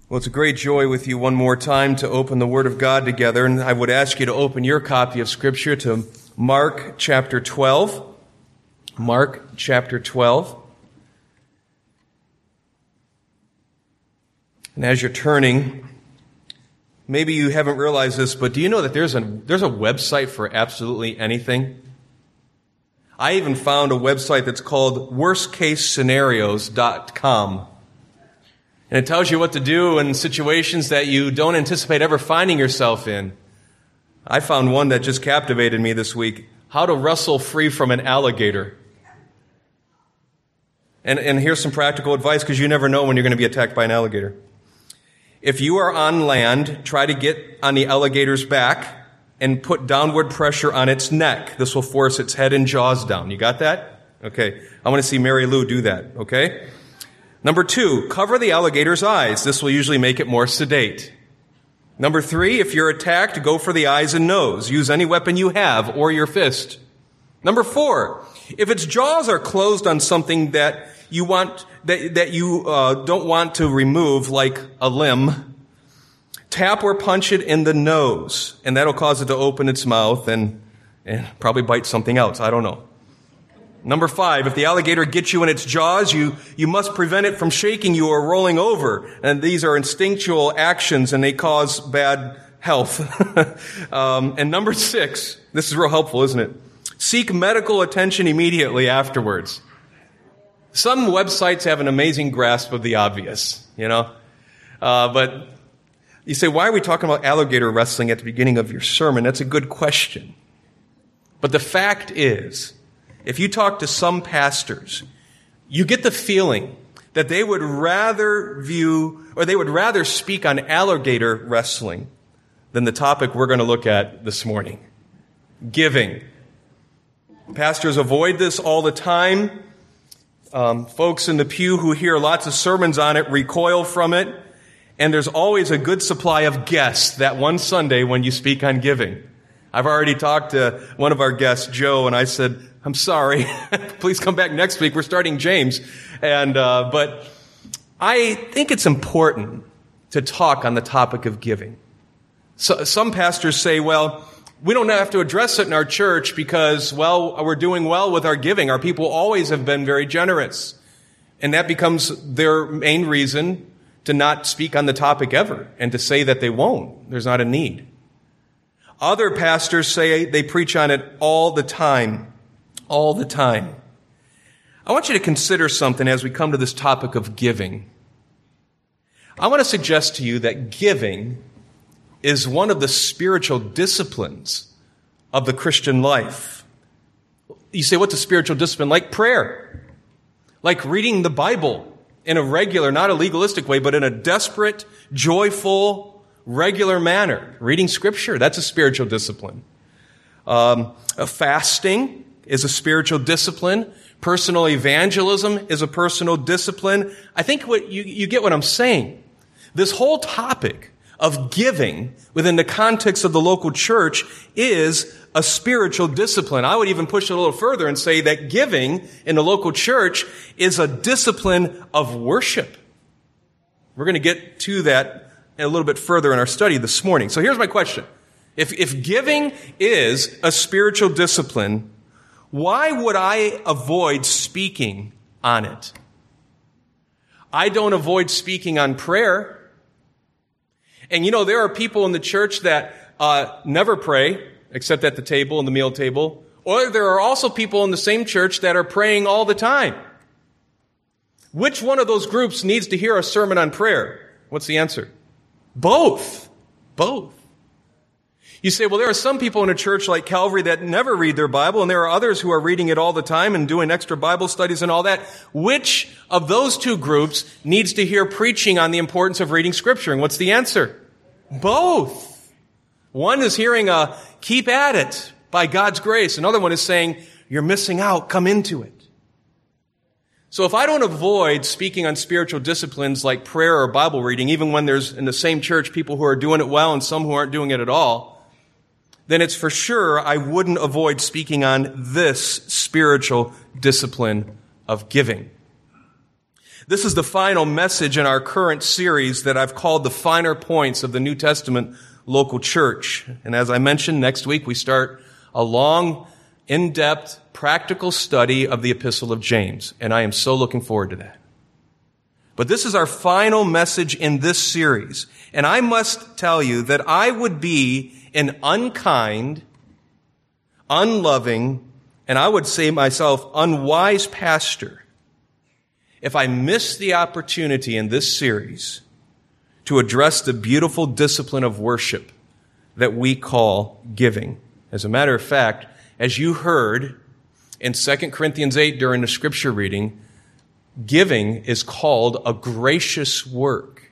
Well, it's a great joy with you one more time to open the Word of God together, and I would ask you to open your copy of Scripture to Mark chapter 12. Mark chapter 12. And as you're turning, maybe you haven't realized this, but do you know that there's a website for absolutely anything? I even found a website that's called worstcasescenarios.com. And it tells you what to do in situations that you don't anticipate ever finding yourself in. I found one that just captivated me this week. How to wrestle free from an alligator. And here's some practical advice, because you never know when you're going to be attacked by an alligator. If you are on land, try to get on the alligator's back and put downward pressure on its neck. This will force its head and jaws down. You got that? Okay. I want to see Mary Lou do that. Okay? Number 2, cover the alligator's eyes. This will usually make it more sedate. Number 3, if you're attacked, go for the eyes and nose. Use any weapon you have or your fist. Number 4, if its jaws are closed on something that you don't want to remove, like a limb, tap or punch it in the nose, and that'll cause it to open its mouth and probably bite something else. I don't know. Number 5, if the alligator gets you in its jaws, you must prevent it from shaking you or rolling over. And these are instinctual actions, and they cause bad health. And number 6, this is real helpful, isn't it? Seek medical attention immediately afterwards. Some websites have an amazing grasp of the obvious, but you say, why are we talking about alligator wrestling at the beginning of your sermon? That's a good question. But the fact is, if you talk to some pastors, you get the feeling that they would rather speak on alligator wrestling than the topic we're going to look at this morning. Giving. Pastors avoid this all the time. Folks in the pew who hear lots of sermons on it recoil from it. And there's always a good supply of guests that one Sunday when you speak on giving. I've already talked to one of our guests, Joe, and I said, I'm sorry. Please come back next week. We're starting James. But I think it's important to talk on the topic of giving. So, some pastors say, well, we don't have to address it in our church because, we're doing well with our giving. Our people always have been very generous. And that becomes their main reason to not speak on the topic ever and to say that they won't. There's not a need. Other pastors say they preach on it all the time. All the time. I want you to consider something as we come to this topic of giving. I want to suggest to you that giving is one of the spiritual disciplines of the Christian life. You say, what's a spiritual discipline? Like prayer. Like reading the Bible in a regular, not a legalistic way, but in a desperate, joyful, regular manner. Reading Scripture, that's a spiritual discipline. Fasting is a spiritual discipline. Personal evangelism is a personal discipline. I think what you get what I'm saying. This whole topic of giving within the context of the local church is a spiritual discipline. I would even push it a little further and say that giving in the local church is a discipline of worship. We're going to get to that a little bit further in our study this morning. So here's my question. If giving is a spiritual discipline, why would I avoid speaking on it? I don't avoid speaking on prayer. And there are people in the church that never pray, except at the table, in the meal table. Or there are also people in the same church that are praying all the time. Which one of those groups needs to hear a sermon on prayer? What's the answer? Both. Both. You say, well, there are some people in a church like Calvary that never read their Bible, and there are others who are reading it all the time and doing extra Bible studies and all that. Which of those two groups needs to hear preaching on the importance of reading Scripture? And what's the answer? Both. One is hearing a keep at it by God's grace. Another one is saying, you're missing out, come into it. So if I don't avoid speaking on spiritual disciplines like prayer or Bible reading, even when there's in the same church people who are doing it well and some who aren't doing it at all, then it's for sure I wouldn't avoid speaking on this spiritual discipline of giving. This is the final message in our current series that I've called the finer points of the New Testament local church. And as I mentioned, next week we start a long, in-depth, practical study of the Epistle of James. And I am so looking forward to that. But this is our final message in this series. And I must tell you that I would be an unkind, unloving, and I would say myself, unwise pastor if I missed the opportunity in this series to address the beautiful discipline of worship that we call giving. As a matter of fact, as you heard in 2 Corinthians 8 during the scripture reading, giving is called a gracious work.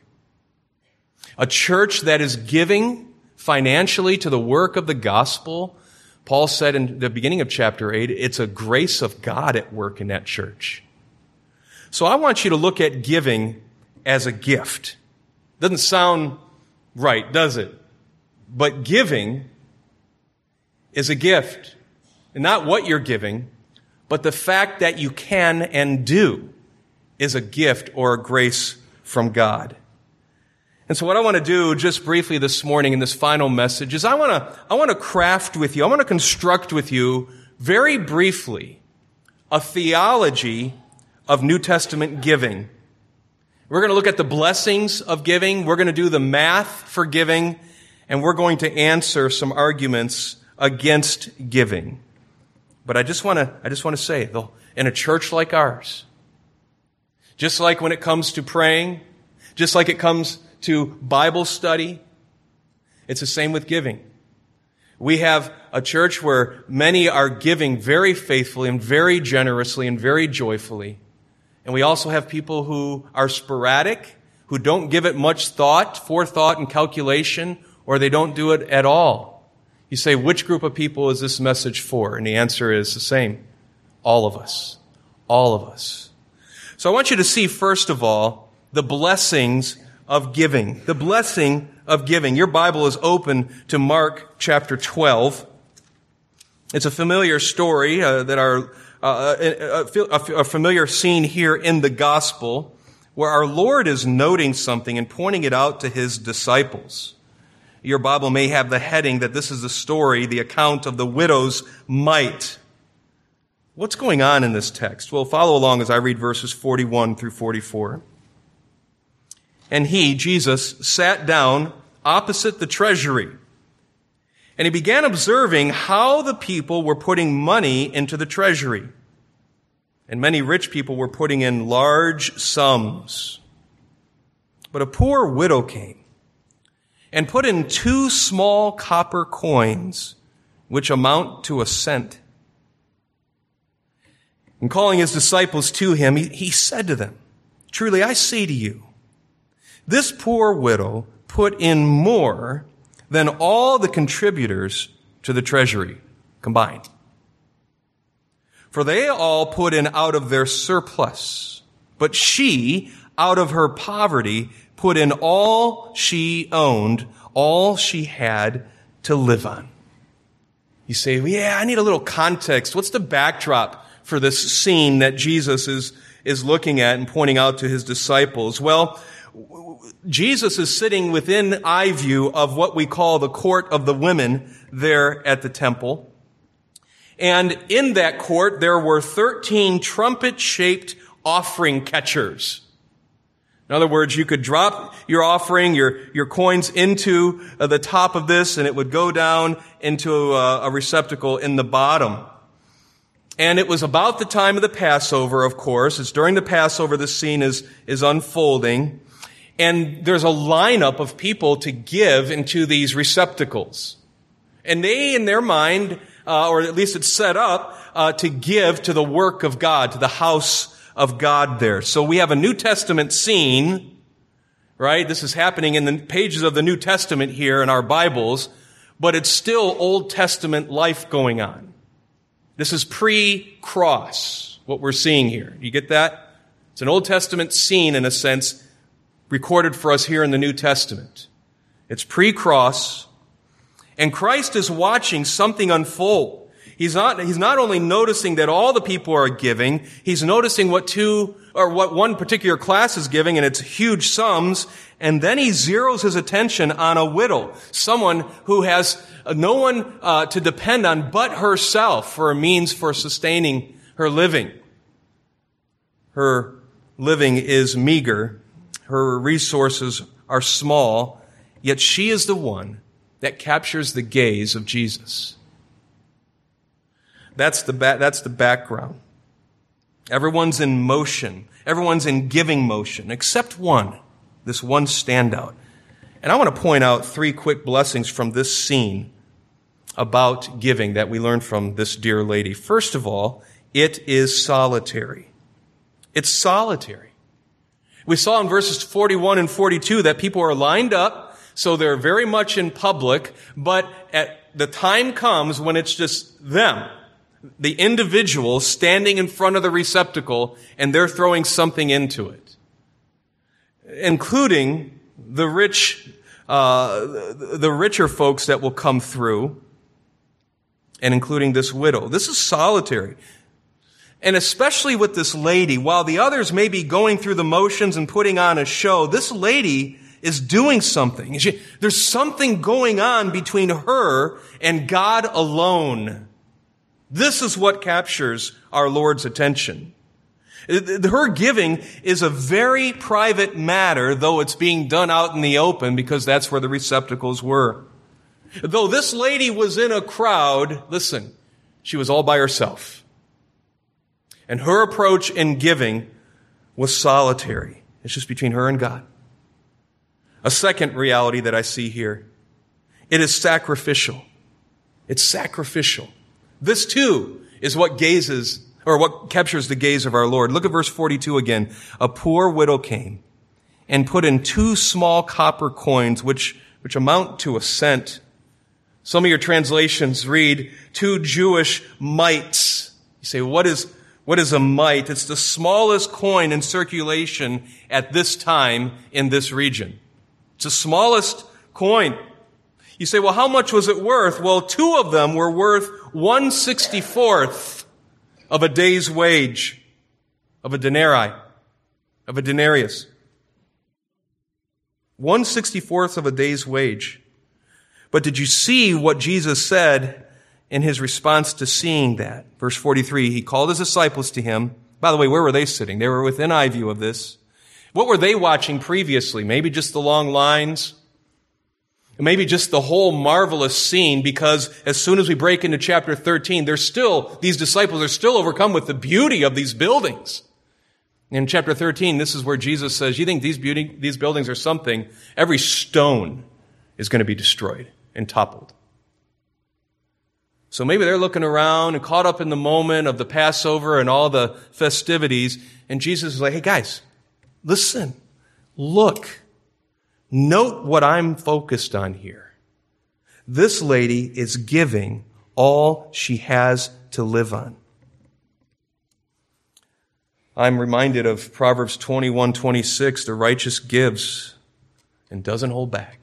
A church that is giving financially to the work of the gospel, Paul said in the beginning of chapter 8, it's a grace of God at work in that church. So I want you to look at giving as a gift. Doesn't sound right, does it? But giving is a gift. And not what you're giving, but the fact that you can and do is a gift or a grace from God. And so what I want to do just briefly this morning in this final message is I want to craft with you, I want to construct with you very briefly a theology of New Testament giving. We're going to look at the blessings of giving. We're going to do the math for giving. And we're going to answer some arguments against giving. But I just want to say, though, in a church like ours, just like when it comes to praying, just like it comes to Bible study, it's the same with giving. We have a church where many are giving very faithfully and very generously and very joyfully. And we also have people who are sporadic, who don't give it much forethought, and calculation, or they don't do it at all. You say, which group of people is this message for? And the answer is the same. All of us. All of us. So I want you to see, first of all, the blessings of giving. The blessing of giving. Your Bible is open to Mark chapter 12. It's a familiar story a familiar scene here in the gospel where our Lord is noting something and pointing it out to his disciples. Your Bible may have the heading that this is the story, the account of the widow's mite. What's going on in this text? Well, follow along as I read verses 41 through 44. And he, Jesus, sat down opposite the treasury, and he began observing how the people were putting money into the treasury. And many rich people were putting in large sums. But a poor widow came and put in 2 small copper coins, which amount to a cent. And calling his disciples to him, he said to them, "Truly I say to you, this poor widow put in more than all the contributors to the treasury combined. For they all put in out of their surplus, but she, out of her poverty, put in all she owned, all she had to live on." You say, well, yeah, I need a little context. What's the backdrop for this scene that Jesus is looking at and pointing out to his disciples? Well, Jesus is sitting within eye view of what we call the court of the women there at the temple. And in that court, there were 13 trumpet-shaped offering catchers. In other words, you could drop your offering, your coins into the top of this, and it would go down into a receptacle in the bottom. And it was about the time of the Passover, of course. It's during the Passover this scene is unfolding. And there's a lineup of people to give into these receptacles. And they, in their mind, or at least it's set up, to give to the work of God, to the house of God there. So we have a New Testament scene, right? This is happening in the pages of the New Testament here in our Bibles, but it's still Old Testament life going on. This is pre-cross, what we're seeing here. You get that? It's an Old Testament scene, in a sense, recorded for us here in the New Testament. It's pre-cross, and Christ is watching something unfold. He's not only noticing that all the people are giving, he's noticing what or what one particular class is giving, and it's huge sums, and then he zeroes his attention on a widow, someone who has no one to depend on but herself for a means for sustaining her living. Her living is meager. Her resources are small, yet she is the one that captures the gaze of Jesus. That's the background. Everyone's in motion. Everyone's in giving motion, except one, this one standout. And I want to point out 3 quick blessings from this scene about giving that we learn from this dear lady. First of all, it is solitary. It's solitary. We saw in verses 41 and 42 that people are lined up, so they're very much in public, but at the time comes when it's just them, the individual standing in front of the receptacle, and they're throwing something into it, including the richer folks that will come through, and including this widow. This is solitary. And especially with this lady, while the others may be going through the motions and putting on a show, this lady is doing something. There's something going on between her and God alone. This is what captures our Lord's attention. Her giving is a very private matter, though it's being done out in the open because that's where the receptacles were. Though this lady was in a crowd, listen, she was all by herself. And her approach in giving was solitary. It's just between her and God. A second reality that I see here, it is sacrificial. It's sacrificial. This too is what captures the gaze of our Lord. Look at verse 42 again. A poor widow came and put in 2 small copper coins, which amount to a cent. Some of your translations read 2 Jewish mites. You say, what is a mite? It's the smallest coin in circulation at this time in this region. It's the smallest coin. You say, well, how much was it worth? Well, 2 of them were worth 1/64th of a day's wage, of a denarius. 1/64th of a day's wage. But did you see what Jesus said in his response to seeing that? Verse 43, he called his disciples to him. By the way, where were they sitting? They were within eye view of this. What were they watching previously? Maybe just the long lines? Maybe just the whole marvelous scene, because as soon as we break into chapter 13, these disciples are still overcome with the beauty of these buildings. In chapter 13, this is where Jesus says, you think these buildings are something? Every stone is going to be destroyed and toppled. So maybe they're looking around and caught up in the moment of the Passover and all the festivities, and Jesus is like, hey guys, listen, look, note what I'm focused on here. This lady is giving all she has to live on. I'm reminded of Proverbs 21:26, the righteous gives and doesn't hold back.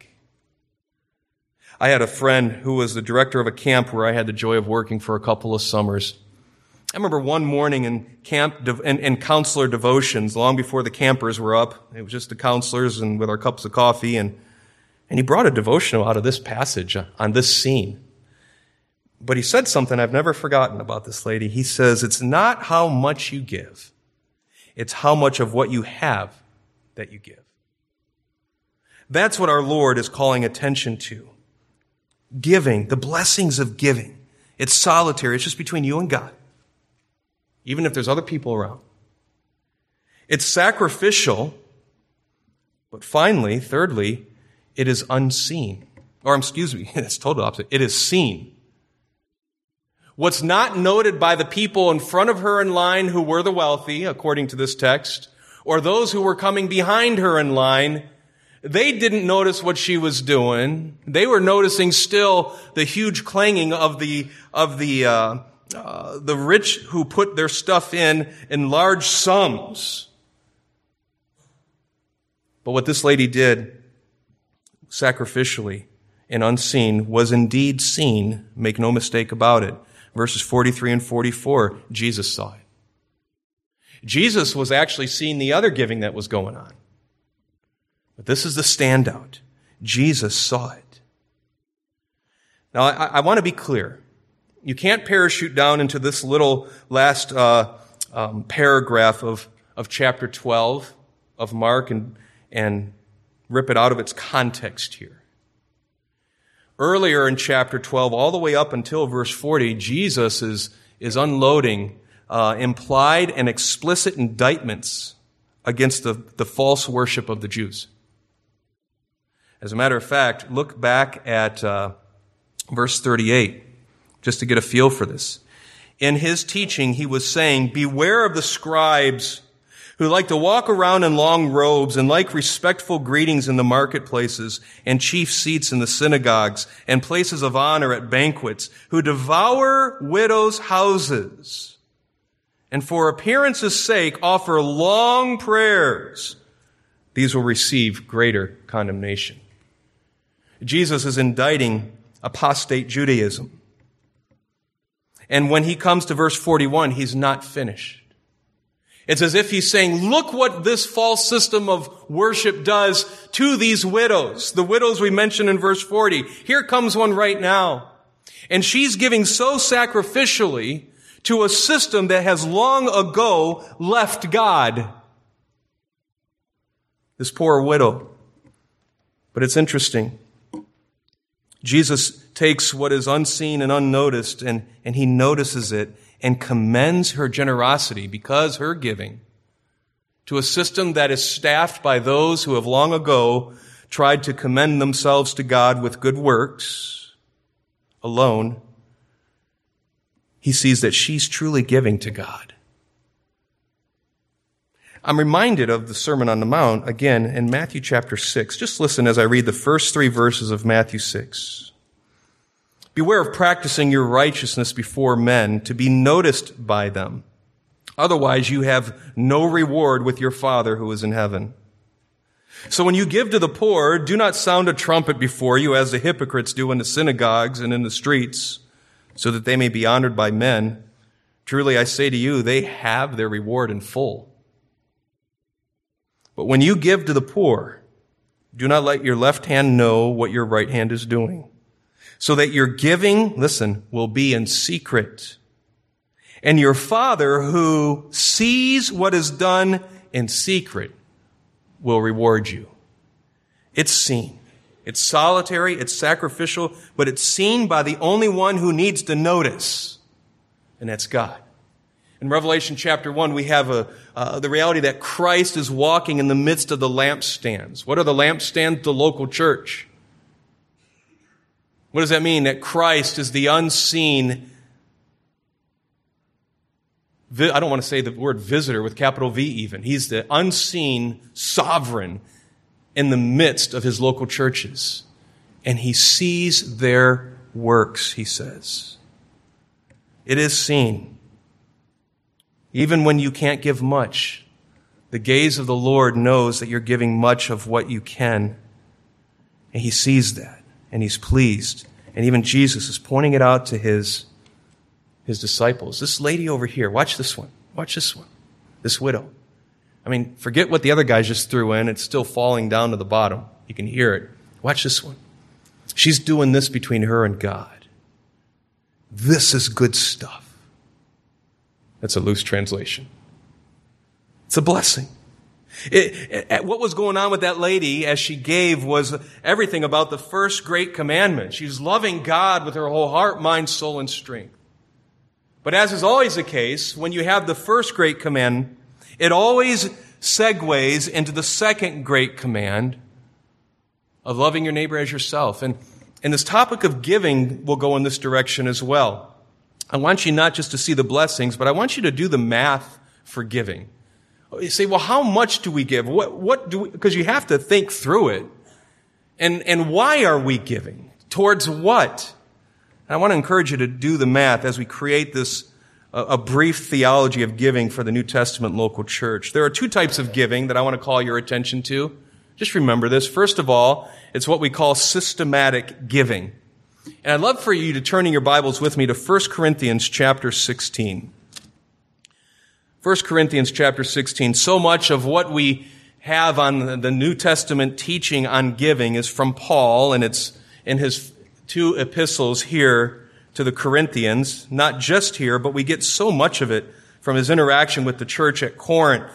I had a friend who was the director of a camp where I had the joy of working for a couple of summers. I remember one morning in camp in counselor devotions, long before the campers were up. It was just the counselors and with our cups of coffee, and he brought a devotional out of this passage on this scene. But he said something I've never forgotten about this lady. He says, it's not how much you give, it's how much of what you have that you give. That's what our Lord is calling attention to. Giving, the blessings of giving. It's solitary. It's just between you and God. Even if there's other people around. It's sacrificial. But finally, thirdly, it is unseen. It's total opposite. It is seen. What's not noted by the people in front of her in line who were the wealthy, according to this text, or those who were coming behind her in line, they didn't notice what she was doing. They were noticing still the huge clanging of the rich who put their stuff in large sums. But what this lady did, sacrificially and unseen, was indeed seen. Make no mistake about it. Verses 43 and 44, Jesus saw it. Jesus was actually seeing the other giving that was going on. But this is the standout. Jesus saw it. Now, I want to be clear. You can't parachute down into this little last paragraph of chapter 12 of Mark and rip it out of its context here. Earlier in chapter 12, all the way up until verse 40, Jesus is unloading implied and explicit indictments against the false worship of the Jews. As a matter of fact, look back at verse 38, just to get a feel for this. In his teaching, he was saying, "Beware of the scribes who like to walk around in long robes and like respectful greetings in the marketplaces and chief seats in the synagogues and places of honor at banquets, who devour widows' houses and for appearance's sake offer long prayers. These will receive greater condemnation." Jesus is indicting apostate Judaism. And when he comes to verse 41, he's not finished. It's as if he's saying, look what this false system of worship does to these widows. The widows we mentioned in verse 40. Here comes one right now. And she's giving so sacrificially to a system that has long ago left God. This poor widow. But it's interesting. Jesus takes what is unseen and unnoticed and he notices it and commends her generosity because her giving to a system that is staffed by those who have long ago tried to commend themselves to God with good works alone. He sees that she's truly giving to God. I'm reminded of the Sermon on the Mount, again, in Matthew chapter 6. Just listen as I read the first 3 verses of Matthew 6. "Beware of practicing your righteousness before men to be noticed by them. Otherwise you have no reward with your Father who is in heaven. So when you give to the poor, do not sound a trumpet before you as the hypocrites do in the synagogues and in the streets, so that they may be honored by men. Truly I say to you, they have their reward in full. But when you give to the poor, do not let your left hand know what your right hand is doing, so that your giving, listen, will be in secret. And your Father who sees what is done in secret will reward you." It's seen. It's solitary, it's sacrificial, but it's seen by the only one who needs to notice, and that's God. In Revelation chapter 1, we have the reality that Christ is walking in the midst of the lampstands. What are the lampstands? The local church. What does that mean? That Christ is the unseen, I don't want to say the word visitor with capital V even. He's the unseen sovereign in the midst of his local churches. And he sees their works, he says. It is seen. Even when you can't give much, the gaze of the Lord knows that you're giving much of what you can. And he sees that, and he's pleased. And even Jesus is pointing it out to his disciples. This lady over here, watch this one. Watch this one. This widow. I mean, forget what the other guys just threw in. It's still falling down to the bottom. You can hear it. Watch this one. She's doing this between her and God. This is good stuff. That's a loose translation. It's a blessing. What was going on with that lady as she gave was everything about the first great commandment. She's loving God with her whole heart, mind, soul, and strength. But as is always the case, when you have the first great command, it always segues into the second great command of loving your neighbor as yourself. And this topic of giving will go in this direction as well. I want you not just to see the blessings, but I want you to do the math for giving. You say, well, how much do we give? What do we, because you have to think through it. And why are we giving? Towards what? And I want to encourage you to do the math as we create this, a brief theology of giving for the New Testament local church. There are 2 types of giving that I want to call your attention to. Just remember this. First of all, it's what we call systematic giving. And I'd love for you to turn in your Bibles with me to 1 Corinthians chapter 16. 1 Corinthians chapter 16. So much of what we have on the New Testament teaching on giving is from Paul, and it's in his 2 epistles here to the Corinthians. Not just here, but we get so much of it from his interaction with the church at Corinth.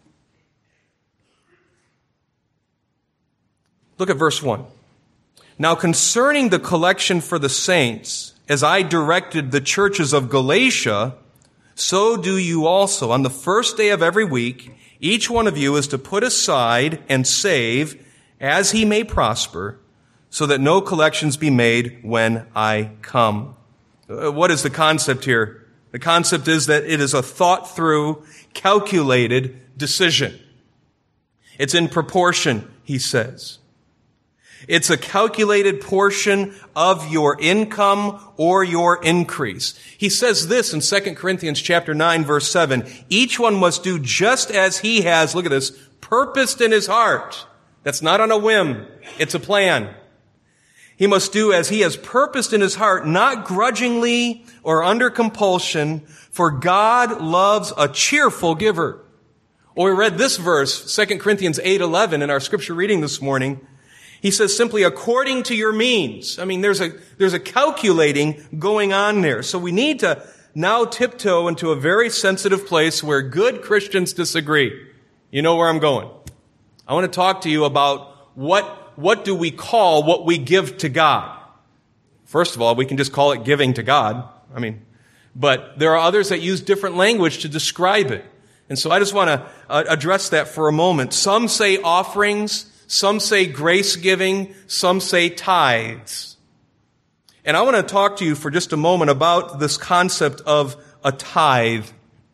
Look at verse 1. Now concerning the collection for the saints, as I directed the churches of Galatia, so do you also. On the first day of every week, each one of you is to put aside and save as he may prosper, so that no collections be made when I come. What is the concept here? The concept is that it is a thought-through, calculated decision. It's in proportion, he says. It's a calculated portion of your income or your increase. He says this in 2 Corinthians chapter 9, verse 7. Each one must do just as he has, look at this, purposed in his heart. That's not on a whim. It's a plan. He must do as he has purposed in his heart, not grudgingly or under compulsion, for God loves a cheerful giver. Or we read this verse, 2 Corinthians 8:11 in our scripture reading this morning. He says simply, according to your means. I mean, there's a calculating going on there. So we need to now tiptoe into a very sensitive place where good Christians disagree. You know where I'm going. I want to talk to you about what do we call what we give to God. First of all, we can just call it giving to God. But there are others that use different language to describe it. And so I just want to address that for a moment. Some say offerings. Some say grace giving, some say tithes. And I want to talk to you for just a moment about this concept of a tithe.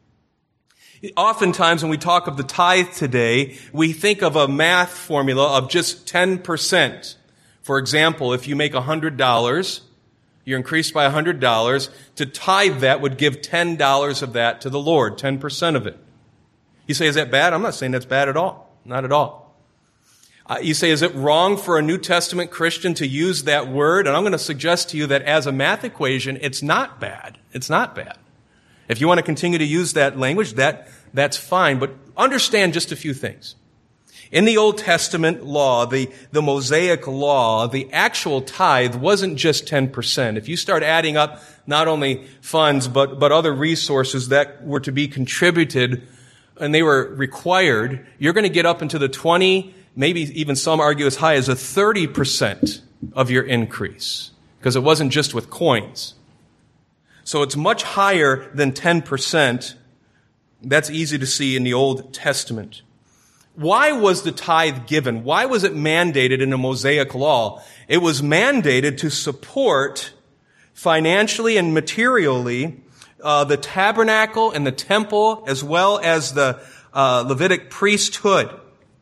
Oftentimes when we talk of the tithe today, we think of a math formula of just 10%. For example, if you make $100, you're increased by $100, to tithe that would give $10 of that to the Lord, 10% of it. You say, is that bad? I'm not saying that's bad at all. Not at all. You say, is it wrong for a New Testament Christian to use that word? And I'm going to suggest to you that as a math equation, it's not bad. It's not bad. If you want to continue to use that language, that's fine. But understand just a few things. In the Old Testament law, the Mosaic law, the actual tithe wasn't just 10%. If you start adding up not only funds, but other resources that were to be contributed and they were required, you're going to get up into the 20, maybe even some argue as high as a 30% of your increase, because it wasn't just with coins. So it's much higher than 10%. That's easy to see in the Old Testament. Why was the tithe given? Why was it mandated in the Mosaic law? It was mandated to support financially and materially the tabernacle and the temple, as well as the Levitic priesthood.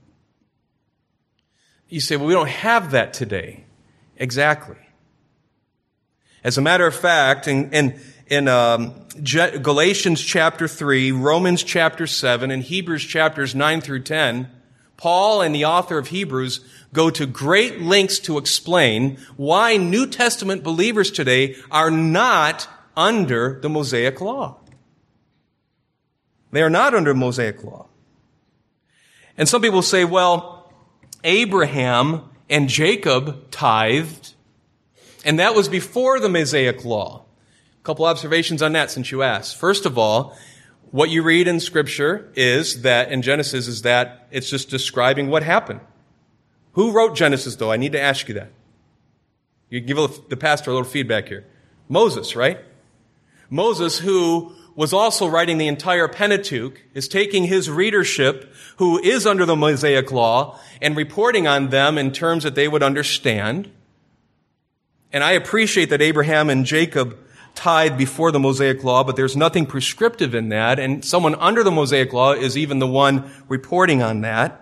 You say, well, we don't have that today. Exactly. As a matter of fact, in Galatians chapter 3, Romans chapter 7, and Hebrews chapters 9 through 10, Paul and the author of Hebrews go to great lengths to explain why New Testament believers today are not under the Mosaic law. They are not under Mosaic law. And some people say, well, Abraham and Jacob tithed, and that was before the Mosaic law. A couple observations on that since you asked. First of all, what you read in Scripture is that, in Genesis, is that it's just describing what happened. Who wrote Genesis, though? I need to ask you that. You give the pastor a little feedback here. Moses, right? Moses, who was also writing the entire Pentateuch, is taking his readership, who is under the Mosaic law, and reporting on them in terms that they would understand. And I appreciate that Abraham and Jacob tithe before the Mosaic law, but there's nothing prescriptive in that, and someone under the Mosaic law is even the one reporting on that.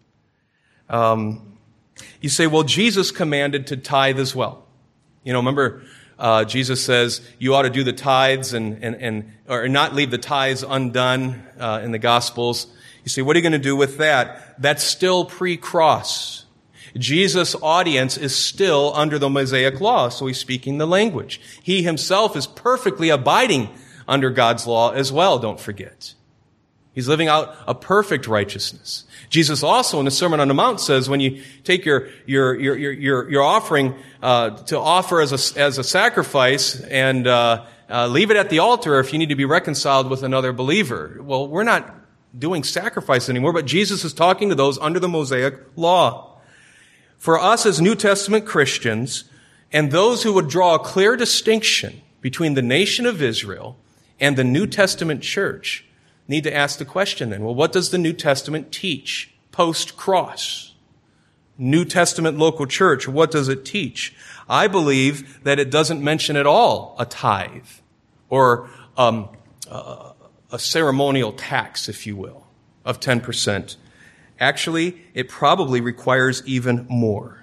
You say, well, Jesus commanded to tithe as well. Remember, Jesus says you ought to do the tithes or not leave the tithes undone in the Gospels. You say, what are you going to do with that? That's still pre-cross. Jesus' audience is still under the Mosaic law, so he's speaking the language. He himself is perfectly abiding under God's law as well, don't forget. He's living out a perfect righteousness. Jesus also in the Sermon on the Mount says when you take your offering to offer as a sacrifice and leave it at the altar if you need to be reconciled with another believer. Well, we're not doing sacrifice anymore, but Jesus is talking to those under the Mosaic law. For us as New Testament Christians and those who would draw a clear distinction between the nation of Israel and the New Testament church, need to ask the question then, well, what does the New Testament teach post-cross? New Testament local church, what does it teach? I believe that it doesn't mention at all a tithe or a ceremonial tax, if you will, of 10%. Actually, it probably requires even more.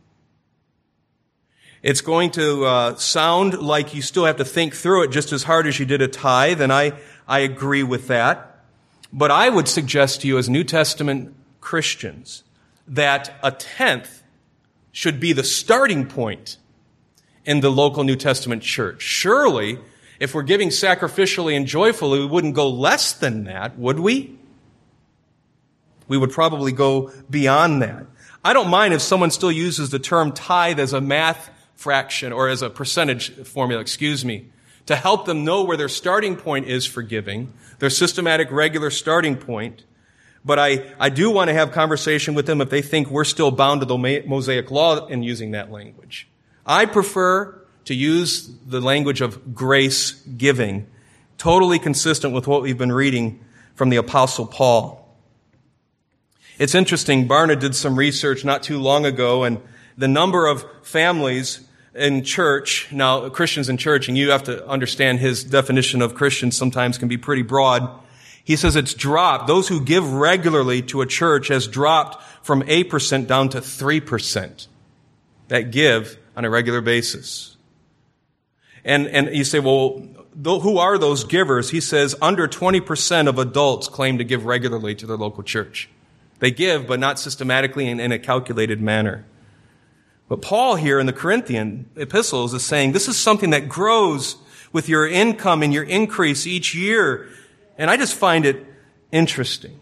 It's going to sound like you still have to think through it just as hard as you did a tithe, and I agree with that. But I would suggest to you as New Testament Christians that a tenth should be the starting point in the local New Testament church. Surely, if we're giving sacrificially and joyfully, we wouldn't go less than that, would we? We would probably go beyond that. I don't mind if someone still uses the term tithe as a math fraction or as a percentage formula, to help them know where their starting point is for giving, their systematic, regular starting point. But I do want to have conversation with them if they think we're still bound to the Mosaic law in using that language. I prefer to use the language of grace giving, totally consistent with what we've been reading from the Apostle Paul. It's interesting, Barna did some research not too long ago, and the number of families in church, now Christians in church, and you have to understand his definition of Christians sometimes can be pretty broad. He says it's dropped. Those who give regularly to a church has dropped from 8% down to 3% that give on a regular basis. And you say, well, who are those givers? He says under 20% of adults claim to give regularly to their local church. They give, but not systematically and in a calculated manner. But Paul here in the Corinthian epistles is saying this is something that grows with your income and your increase each year. And I just find it interesting.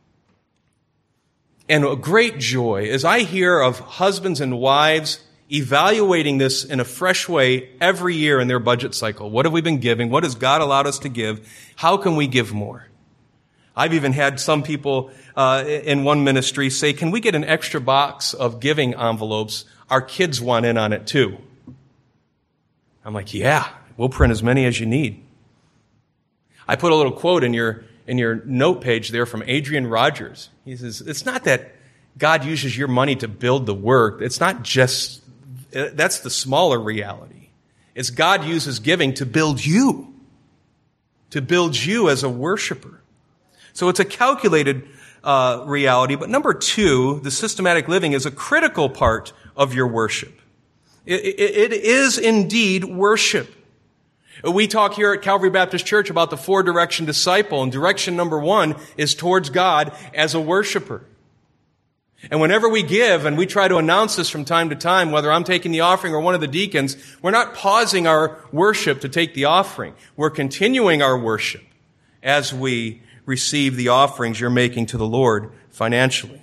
And a great joy as I hear of husbands and wives evaluating this in a fresh way every year in their budget cycle. What have we been giving? What has God allowed us to give? How can we give more? I've even had some people in one ministry say, can we get an extra box of giving envelopes? Our kids want in on it too. I'm like, yeah, we'll print as many as you need. I put a little quote in your note page there from Adrian Rogers. He says, it's not that God uses your money to build the work. It's not just, that's the smaller reality. It's God uses giving to build you as a worshiper. So it's a calculated reality. But number two, the systematic living is a critical part of your worship. It is indeed worship. We talk here at Calvary Baptist Church about the four-direction disciple, and direction number one is towards God as a worshiper. And whenever we give, and we try to announce this from time to time, whether I'm taking the offering or one of the deacons, we're not pausing our worship to take the offering. We're continuing our worship as we receive the offerings you're making to the Lord financially.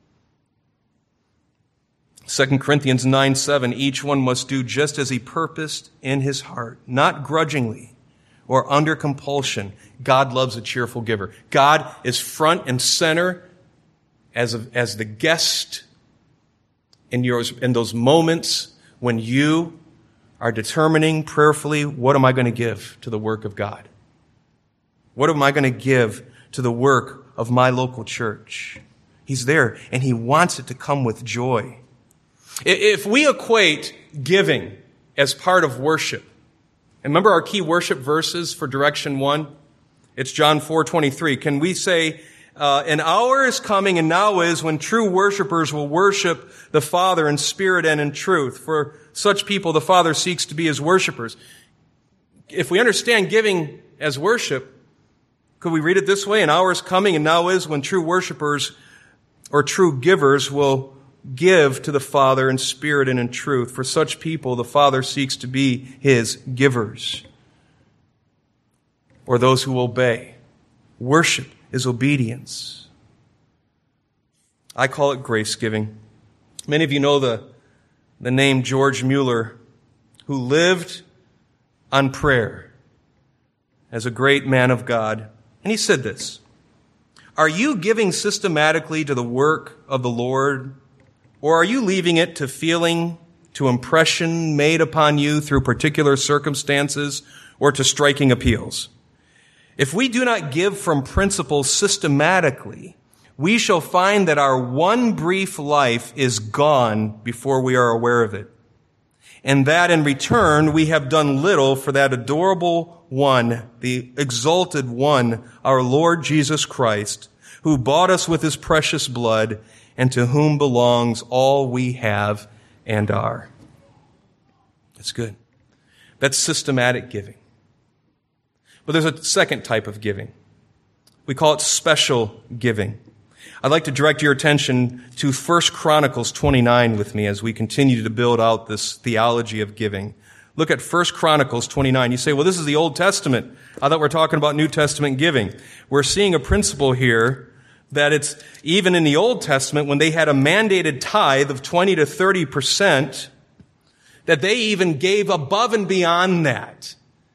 2 Corinthians 9:7, each one must do just as he purposed in his heart, not grudgingly or under compulsion. God loves a cheerful giver. God is front and center as the guest in those moments when you are determining prayerfully, what am I going to give to the work of God? What am I going to give to the work of my local church? He's there, and he wants it to come with joy. If we equate giving as part of worship, and remember our key worship verses for direction one? It's John 4:23. Can we say, an hour is coming and now is when true worshipers will worship the Father in spirit and in truth. For such people, the Father seeks to be his worshipers. If we understand giving as worship, could we read it this way? An hour is coming and now is when true worshipers or true givers will give to the Father in spirit and in truth. For such people, the Father seeks to be his givers, or those who obey. Worship is obedience. I call it grace giving. Many of you know the name George Mueller, who lived on prayer as a great man of God. And he said this: are you giving systematically to the work of the Lord, or are you leaving it to feeling, to impression made upon you through particular circumstances, or to striking appeals? If we do not give from principle systematically, we shall find that our one brief life is gone before we are aware of it, and that in return we have done little for that adorable one, the exalted one, our Lord Jesus Christ, who bought us with his precious blood, and to whom belongs all we have and are. That's good. That's systematic giving. But there's a second type of giving. We call it special giving. I'd like to direct your attention to 1 Chronicles 29 with me as we continue to build out this theology of giving. Look at 1 Chronicles 29. You say, well, this is the Old Testament. I thought we were talking about New Testament giving. We're seeing a principle here that it's even in the Old Testament when they had a mandated tithe of 20 to 30%, that they even gave above and beyond that.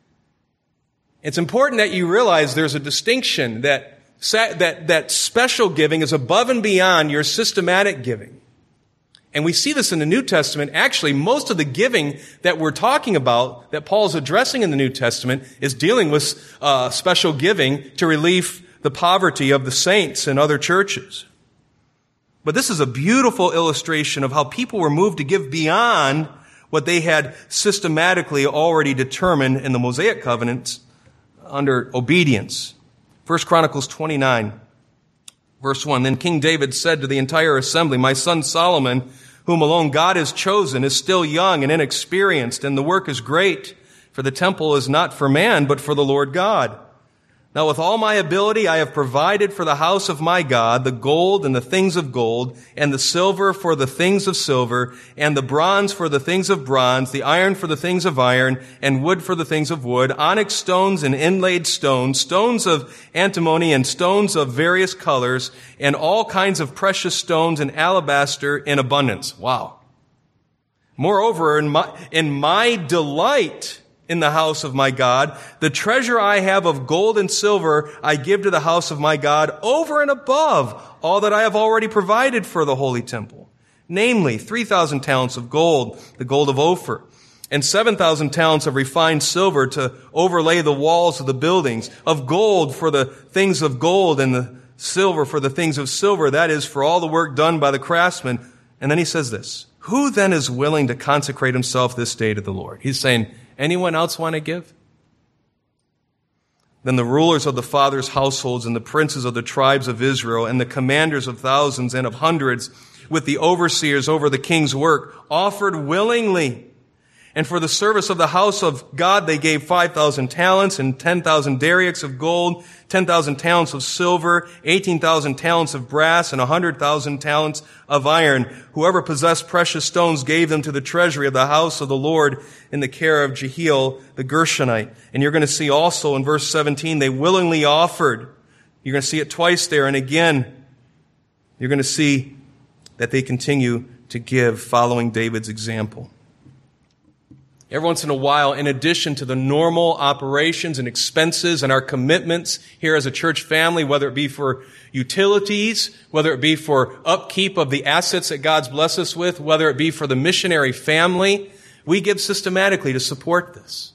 It's important that you realize there's a distinction that special giving is above and beyond your systematic giving. And we see this in the New Testament. Actually, most of the giving that we're talking about, that Paul's addressing in the New Testament, is dealing with special giving to relieve the poverty of the saints in other churches. But this is a beautiful illustration of how people were moved to give beyond what they had systematically already determined in the Mosaic covenants under obedience. 1 Chronicles 29, verse 1, then King David said to the entire assembly, my son Solomon, whom alone God has chosen, is still young and inexperienced, and the work is great, for the temple is not for man, but for the Lord God. Now with all my ability I have provided for the house of my God the gold and the things of gold, and the silver for the things of silver, and the bronze for the things of bronze, the iron for the things of iron, and wood for the things of wood, onyx stones and inlaid stones, stones of antimony and stones of various colors, and all kinds of precious stones and alabaster in abundance. Wow. Moreover, in my delight in the house of my God, the treasure I have of gold and silver I give to the house of my God over and above all that I have already provided for the holy temple. Namely, 3,000 talents of gold, the gold of Ophir, and 7,000 talents of refined silver to overlay the walls of the buildings, of gold for the things of gold and the silver for the things of silver, that is, for all the work done by the craftsmen. And then he says this, who then is willing to consecrate himself this day to the Lord? He's saying, anyone else want to give? Then the rulers of the fathers' households and the princes of the tribes of Israel and the commanders of thousands and of hundreds with the overseers over the king's work offered willingly. And for the service of the house of God, they gave 5,000 talents and 10,000 darics of gold, 10,000 talents of silver, 18,000 talents of brass, and 100,000 talents of iron. Whoever possessed precious stones gave them to the treasury of the house of the Lord in the care of Jehiel the Gershonite. And you're going to see also in verse 17, they willingly offered. You're going to see it twice there. And again, you're going to see that they continue to give following David's example. Every once in a while, in addition to the normal operations and expenses and our commitments here as a church family, whether it be for utilities, whether it be for upkeep of the assets that God's blessed us with, whether it be for the missionary family, we give systematically to support this.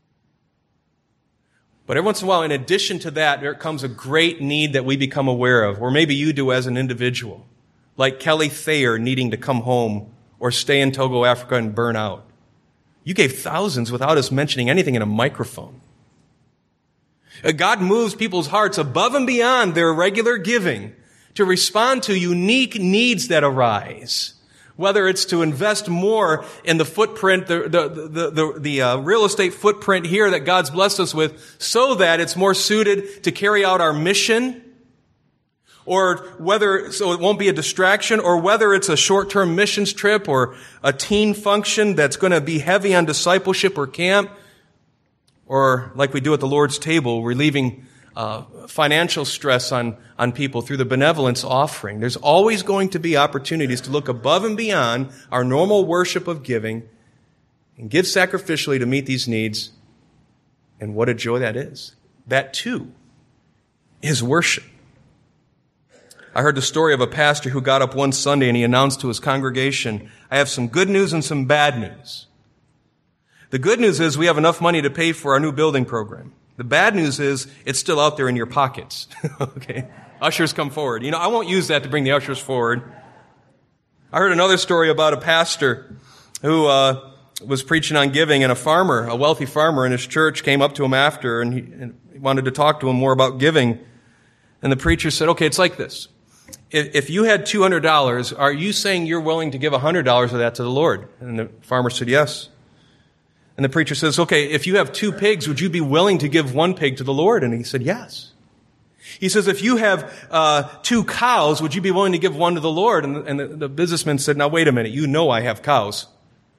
But every once in a while, in addition to that, there comes a great need that we become aware of, or maybe you do as an individual, like Kelly Thayer needing to come home or stay in Togo, Africa and burn out. You gave thousands without us mentioning anything in a microphone. God moves people's hearts above and beyond their regular giving to respond to unique needs that arise. Whether it's to invest more in the footprint, the real estate footprint here that God's blessed us with, so that it's more suited to carry out our mission, or whether, so it won't be a distraction, or whether it's a short-term missions trip or a teen function that's going to be heavy on discipleship or camp, or like we do at the Lord's table, relieving financial stress on people through the benevolence offering. There's always going to be opportunities to look above and beyond our normal worship of giving and give sacrificially to meet these needs. And what a joy that is. That too is worship. I heard the story of a pastor who got up one Sunday and he announced to his congregation, I have some good news and some bad news. The good news is we have enough money to pay for our new building program. The bad news is it's still out there in your pockets. Okay? Ushers, come forward. I won't use that to bring the ushers forward. I heard another story about a pastor who was preaching on giving, and a wealthy farmer in his church came up to him after, and he wanted to talk to him more about giving. And the preacher said, okay, it's like this. If you had $200, are you saying you're willing to give $100 of that to the Lord? And the farmer said, yes. And the preacher says, okay, if you have 2 pigs, would you be willing to give 1 pig to the Lord? And he said, yes. He says, if you have 2 cows, would you be willing to give 1 to the Lord? And the businessman said, now wait a minute, you know I have cows.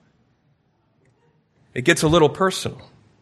It gets a little personal.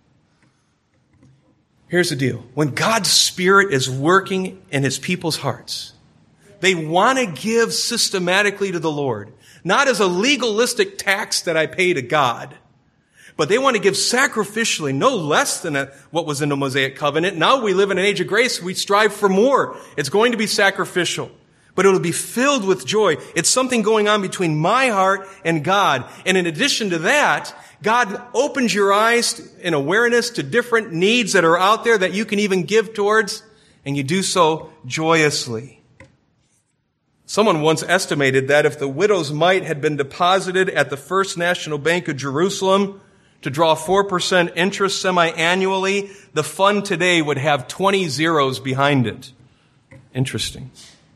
Here's the deal. When God's Spirit is working in His people's hearts, they want to give systematically to the Lord, not as a legalistic tax that I pay to God, but they want to give sacrificially, no less than what was in the Mosaic covenant. Now we live in an age of grace. We strive for more. It's going to be sacrificial, but it'll be filled with joy. It's something going on between my heart and God. And in addition to that, God opens your eyes in awareness to different needs that are out there that you can even give towards, and you do so joyously. Someone once estimated that if the widow's mite had been deposited at the First National Bank of Jerusalem to draw 4% interest semi-annually, the fund today would have 20 zeros behind it. Interesting.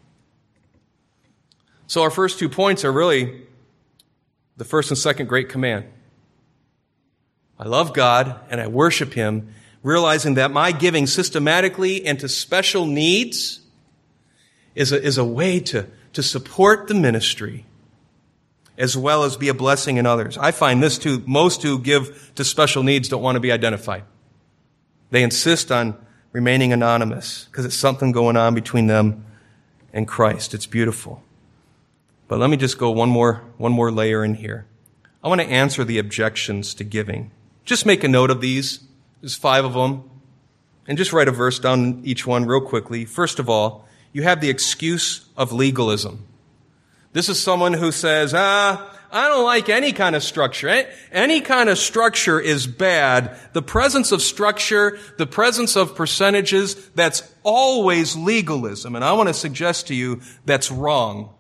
So our first 2 points are really the first and second great command. I love God and I worship Him, realizing that my giving systematically and to special needs is a way to support the ministry as well as be a blessing in others. I find this too, most who give to special needs don't want to be identified. They insist on remaining anonymous because it's something going on between them and Christ. It's beautiful. But let me just go one more layer in here. I want to answer the objections to giving. Just make a note of these. There's 5 of them. And just write a verse down each one real quickly. First of all, you have the excuse of legalism. This is someone who says, I don't like any kind of structure. Any kind of structure is bad. The presence of structure, the presence of percentages, that's always legalism. And I want to suggest to you that's wrong.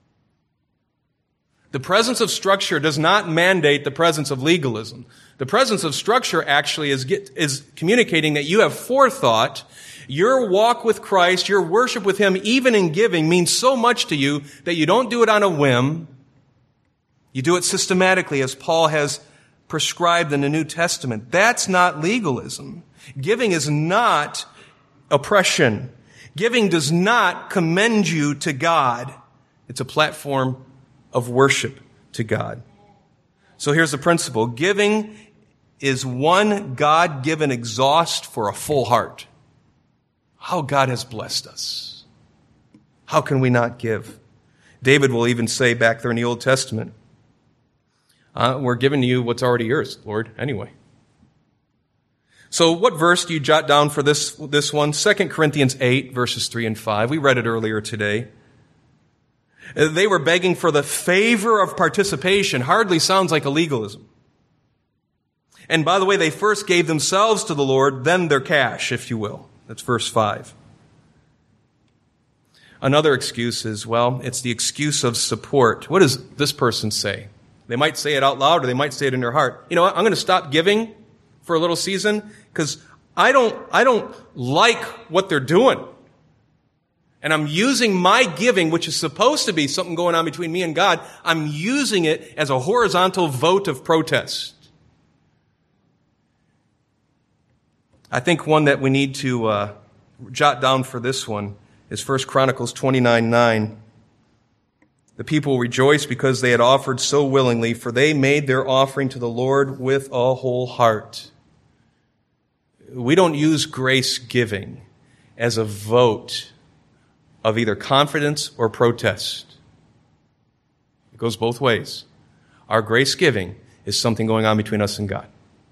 The presence of structure does not mandate the presence of legalism. The presence of structure actually is communicating that you have forethought. Your walk with Christ, your worship with Him, even in giving, means so much to you that you don't do it on a whim. You do it systematically, as Paul has prescribed in the New Testament. That's not legalism. Giving is not oppression. Giving does not commend you to God. It's a platform of worship to God. So here's the principle. Giving is one God-given exhaust for a full heart. How God has blessed us. How can we not give? David will even say back there in the Old Testament, we're giving you what's already yours, Lord, anyway. So what verse do you jot down for this one? 2 Corinthians 8, verses 3 and 5. We read it earlier today. They were begging for the favor of participation. Hardly sounds like a legalism. And by the way, they first gave themselves to the Lord, then their cash, if you will. That's verse 5. Another excuse is, it's the excuse of support. What does this person say? They might say it out loud or they might say it in their heart. You know what? I'm going to stop giving for a little season because I don't like what they're doing. And I'm using my giving, which is supposed to be something going on between me and God, I'm using it as a horizontal vote of protest. I think one that we need to jot down for this one is 1 Chronicles 29:9. The people rejoiced because they had offered so willingly, for they made their offering to the Lord with a whole heart. We don't use grace giving as a vote of either confidence or protest. It goes both ways. Our grace giving is something going on between us and God.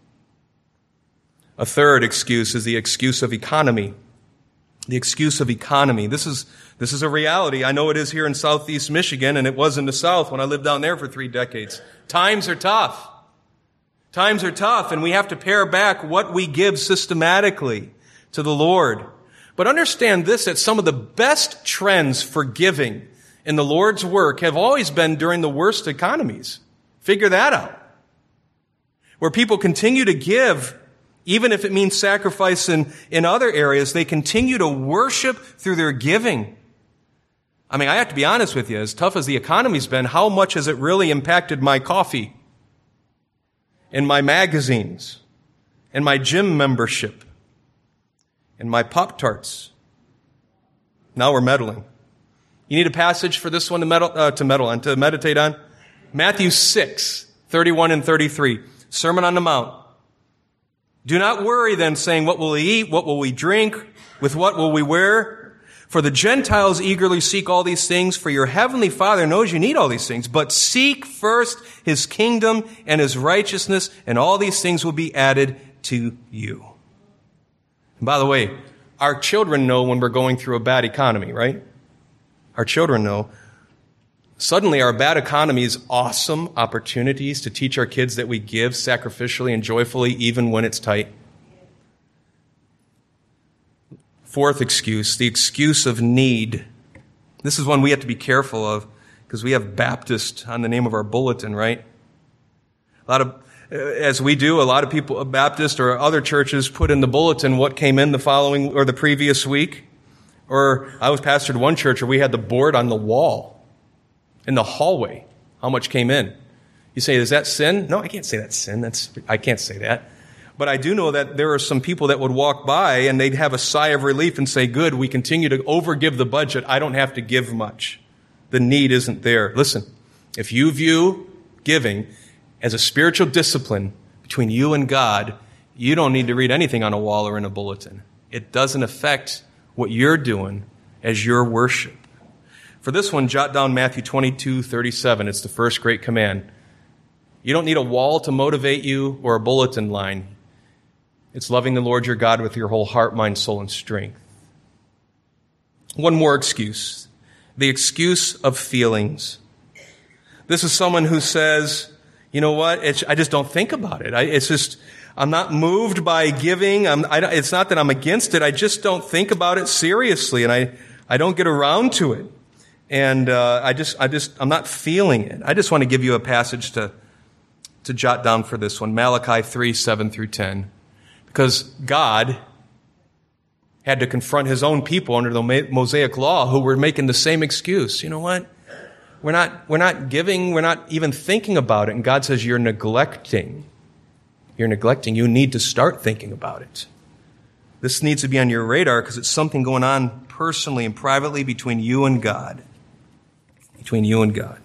A third excuse is the excuse of economy. The excuse of economy. This is a reality. I know it is here in Southeast Michigan, and it was in the South when I lived down there for 3 decades. Times are tough. Times are tough, and we have to pare back what we give systematically to the Lord. But understand this, that some of the best trends for giving in the Lord's work have always been during the worst economies. Figure that out. Where people continue to give, even if it means sacrifice in other areas, they continue to worship through their giving. I mean, I have to be honest with you, as tough as the economy's been, how much has it really impacted my coffee and my magazines and my gym membership and my Pop-Tarts? Now we're meddling. You need a passage for this one to meditate on? Matthew 6, 31 and 33. Sermon on the Mount. Do not worry then, saying, what will we eat? What will we drink? With what will we wear? For the Gentiles eagerly seek all these things, for your heavenly Father knows you need all these things. But seek first his kingdom and his righteousness, and all these things will be added to you. And by the way, our children know when we're going through a bad economy, right? Our children know. Suddenly, our bad economy is awesome opportunities to teach our kids that we give sacrificially and joyfully even when it's tight. Fourth excuse, the excuse of need. This is one we have to be careful of because we have Baptist on the name of our bulletin, right? As we do, a lot of people, Baptist or other churches, put in the bulletin what came in the following or the previous week. Or I was pastored one church where we had the board on the wall in the hallway, how much came in. You say, is that sin? No, I can't say that's sin. I can't say that. But I do know that there are some people that would walk by and they'd have a sigh of relief and say, good, we continue to overgive the budget. I don't have to give much. The need isn't there. Listen, if you view giving as a spiritual discipline between you and God, you don't need to read anything on a wall or in a bulletin. It doesn't affect what you're doing as your worship. For this one, jot down Matthew 22:37. It's the first great command. You don't need a wall to motivate you or a bulletin line. It's loving the Lord your God with your whole heart, mind, soul, and strength. One more excuse. The excuse of feelings. This is someone who says, you know what, I just don't think about it. I'm not moved by giving. It's not that I'm against it. I just don't think about it seriously, and I don't get around to it. And I'm not feeling it. I just want to give you a passage to jot down for this one. Malachi 3, 7 through 10. Because God had to confront his own people under the Mosaic law who were making the same excuse. You know what? We're not giving, we're not even thinking about it. And God says, you're neglecting. You're neglecting. You need to start thinking about it. This needs to be on your radar because it's something going on personally and privately between you and God. Between you and God.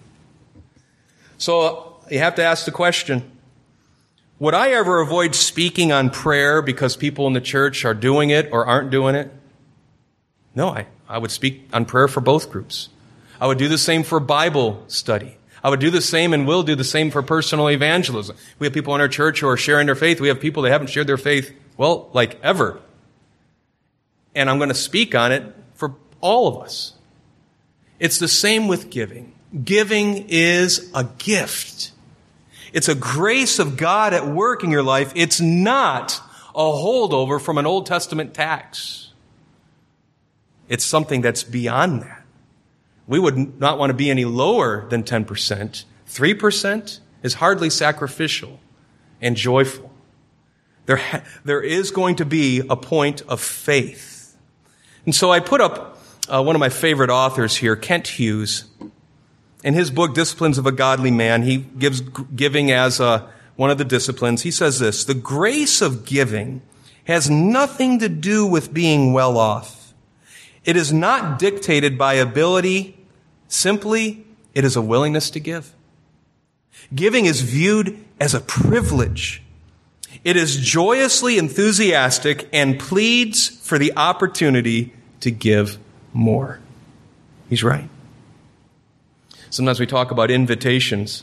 So you have to ask the question, would I ever avoid speaking on prayer because people in the church are doing it or aren't doing it? No, I would speak on prayer for both groups. I would do the same for Bible study. I would do the same and will do the same for personal evangelism. We have people in our church who are sharing their faith. We have people that haven't shared their faith, like ever. And I'm going to speak on it for all of us. It's the same with giving. Giving is a gift. It's a grace of God at work in your life. It's not a holdover from an Old Testament tax. It's something that's beyond that. We would not want to be any lower than 10%. 3% is hardly sacrificial and joyful. There is going to be a point of faith. And so I put up one of my favorite authors here, Kent Hughes. In his book, Disciplines of a Godly Man, he gives giving as one of the disciplines. He says this, the grace of giving has nothing to do with being well off. It is not dictated by ability. Simply, it is a willingness to give. Giving is viewed as a privilege. It is joyously enthusiastic and pleads for the opportunity to give more. He's right. Sometimes we talk about invitations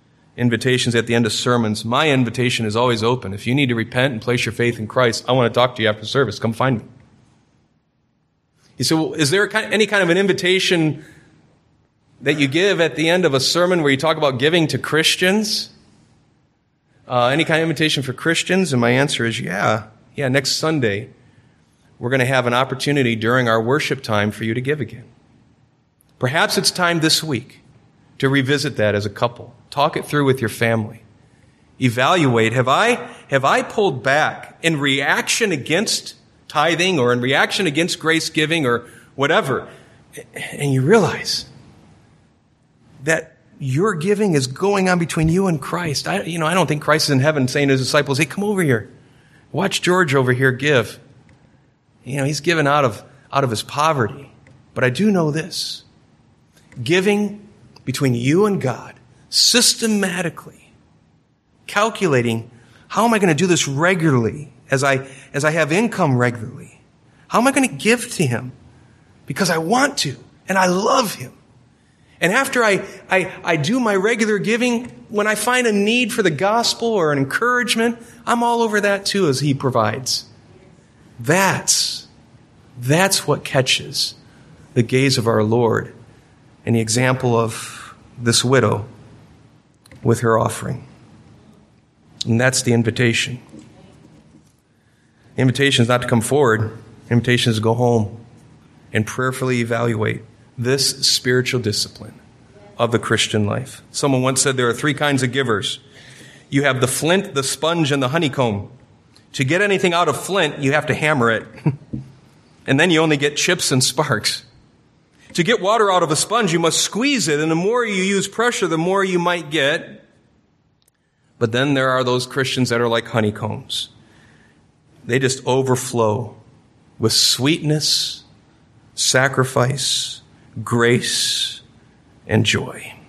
at the end of sermons. My invitation is always open. If you need to repent and place your faith in Christ, I want to talk to you after service. Come find me. You say, well, is there any kind of an invitation that you give at the end of a sermon where you talk about giving to Christians? Any kind of invitation for Christians? And my answer is yeah. Next Sunday, we're going to have an opportunity during our worship time for you to give again. Perhaps it's time this week to revisit that as a couple. Talk it through with your family. Evaluate, have I pulled back in reaction against tithing or in reaction against grace giving or whatever? And you realize that your giving is going on between you and Christ. I don't think Christ is in heaven saying to his disciples, hey, come over here. Watch George over here give. He's given out of his poverty. But I do know this. Giving between you and God, systematically, calculating, how am I going to do this regularly as I have income regularly? How am I going to give to him? Because I want to, and I love him. And after I do my regular giving, when I find a need for the gospel or an encouragement, I'm all over that too as he provides. That's what catches the gaze of our Lord and the example of this widow with her offering. And that's the invitation. The invitation is not to come forward. The invitation is to go home and prayerfully evaluate this spiritual discipline of the Christian life. Someone once said there are three kinds of givers. You have the flint, the sponge, and the honeycomb. To get anything out of flint, you have to hammer it. And then you only get chips and sparks. To get water out of a sponge, you must squeeze it, and the more you use pressure, the more you might get. But then there are those Christians that are like honeycombs. They just overflow with sweetness, sacrifice, grace, and joy.